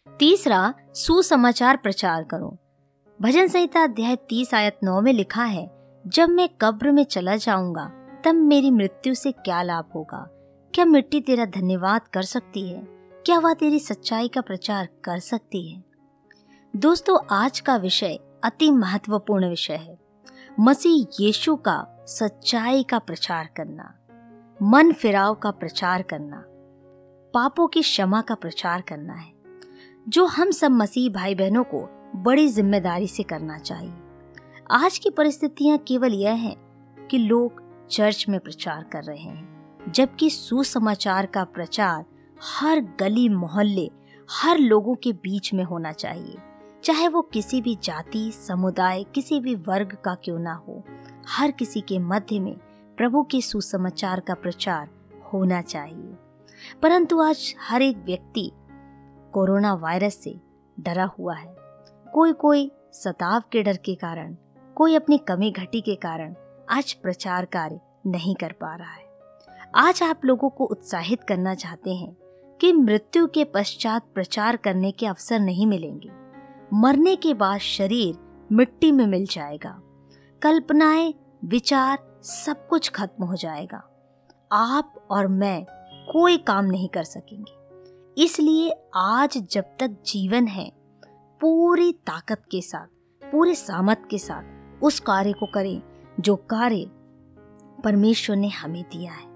तीसरा, सुसमाचार प्रचार करो। भजन संहिता अध्याय 30 आयत 9 में लिखा है, जब मैं कब्र में चला जाऊंगा तब मेरी मृत्यु से क्या लाभ होगा? क्या मिट्टी तेरा धन्यवाद कर सकती है? क्या वह तेरी सच्चाई का प्रचार कर सकती है? दोस्तों, आज का विषय अति महत्वपूर्ण विषय है। मसीह यीशु का सच्चाई का प्रचार करना, मन फिराव का प्रचार करना, पापों की क्षमा का प्रचार करना है, जो हम सब मसीह भाई बहनों को बड़ी जिम्मेदारी से करना चाहिए। आज की परिस्थितियां केवल यह हैं कि लोग चर्च में प्रचार कर रहे हैं, जबकि सुसमाचार का प्रचार हर गली मोहल्ले, हर लोगों के बीच में होना चाहिए, चाहे वो किसी भी जाति, समुदाय, किसी भी वर्ग का क्यों ना हो। हर किसी के मध्य में प्रभु के सुसमाचार का प्रचार होना चाहिए। परंतु आज हर एक व्यक्ति कोरोना वायरस से डरा हुआ है। कोई सताव के डर के कारण, कोई अपनी कमी घटी के कारण आज प्रचार कार्य नहीं कर पा रहा है। आज आप लोगों को उत्साहित करना चाहते हैं कि मृत्यु के पश्चात प्रचार करने के अवसर नहीं मिलेंगे। मरने के बाद शरीर मिट्टी में मिल जाएगा, कल्पनाएं, विचार सब कुछ खत्म हो जाएगा। आप और मैं कोई काम नहीं कर सकेंगे। इसलिए आज जब तक जीवन है, पूरी ताकत के साथ, पूरे सामर्थ के साथ उस कार्य को करें जो कार्य परमेश्वर ने हमें दिया है।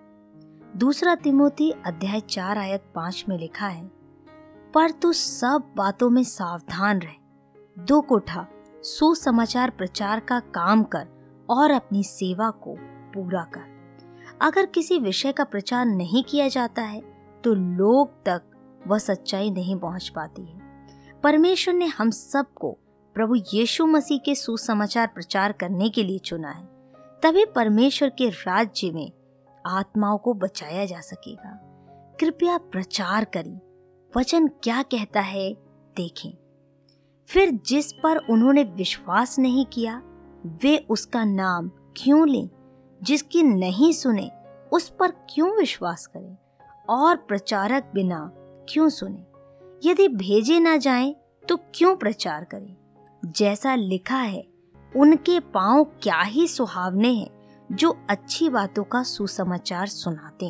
दूसरा तिमोथी अध्याय 4 आयत 5 में लिखा है, पर तू सब बातों में सावधान रह, दुख उठा, सुसमाचार प्रचार का काम कर और अपनी सेवा को पूरा कर। अगर किसी विषय का प्रचार नहीं किया जाता है तो लोग तक वह सच्चाई नहीं पहुंच पाती है। परमेश्वर ने हम सबको प्रभु यीशु मसीह के सुसमाचार प्रचार करने के लिए चुना है, तभी परमेश्वर के राज्य में आत्माओं को बचाया जा सकेगा। कृपया प्रचार करें। वचन क्या कहता है देखें। फिर जिस पर उन्होंने विश्वास नहीं किया वे उसका नाम क्यों लें? जिसकी नहीं सुने उस पर क्यों विश्वास करें? और प्रचारक बिना क्यों सुने? यदि भेजे ना जाएं तो क्यों प्रचार करें? जैसा लिखा है, उनके पांव क्या ही सुहावने हैं जो अच्छी बातों का सुसमाचार सुनाते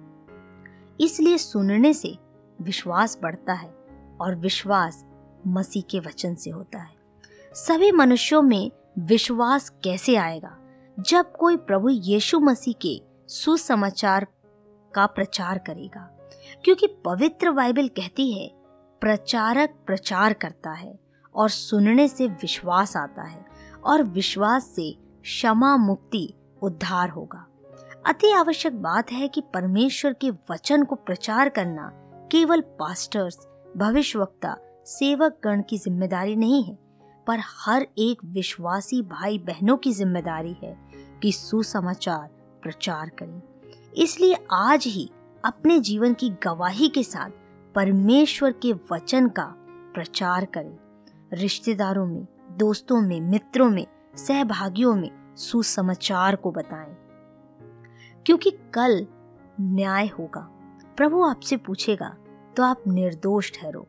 हैं। इसलिए सुनने से विश्वास बढ़ता है और विश्वास मसीह के वचन से होता है। सभी मनुष्यों में विश्वास कैसे आएगा जब कोई प्रभु यीशु मसीह के सुसमाचार का प्रचार करेगा? क्योंकि पवित्र बाइबल कहती है, प्रचारक प्रचार करता है और सुनने से विश्वास आता है और विश्वास से क्षमा, मुक्ति, उद्धार होगा। अति आवश्यक बात है कि परमेश्वर के वचन को प्रचार करना केवल पास्टर्स, भविष्यवक्ता, सेवक गण की जिम्मेदारी नहीं है, पर हर एक विश्वासी भाई बहनों की जिम्मेदारी है कि सुसमाचार प्रचार करें। इसलिए आज ही अपने जीवन की गवाही के साथ परमेश्वर के वचन का प्रचार करें। रिश्तेदारों में, दोस्तों में, मित्रों में, सहभागियों में सुसमाचार को बताएं, क्योंकि कल न्याय होगा। प्रभु आपसे पूछेगा तो आप निर्दोष ठहरो।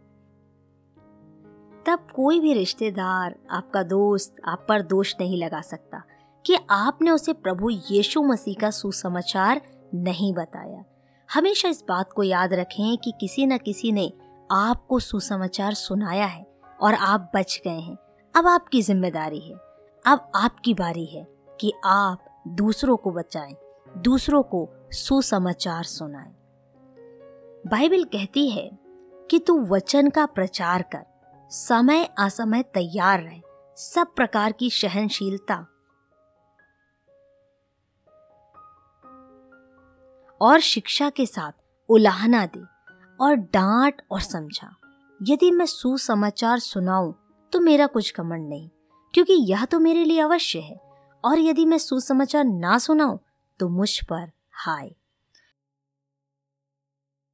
तब कोई भी रिश्तेदार, आपका दोस्त आप पर दोष नहीं लगा सकता कि आपने उसे प्रभु यीशु मसीह का सुसमाचार नहीं बताया। हमेशा इस बात को याद रखें कि किसी न किसी ने आपको सुसमाचार सुनाया है और आप बच गए हैं। अब आपकी जिम्मेदारी है, अब आपकी बारी है कि आप दूसरों को बचाएं, दूसरों को सुसमाचार सुनाएं। बाइबल कहती है कि तू वचन का प्रचार कर, समय असमय तैयार रहे, सब प्रकार की सहनशीलता और शिक्षा के साथ उलाहना दे और डांट और समझा। यदि मैं सुसमाचार सुनाऊं तो मेरा कुछ घमंड नहीं, क्योंकि यह तो मेरे लिए अवश्य है, और यदि मैं सुसमाचार ना सुनाऊं तो मुझ पर हाय।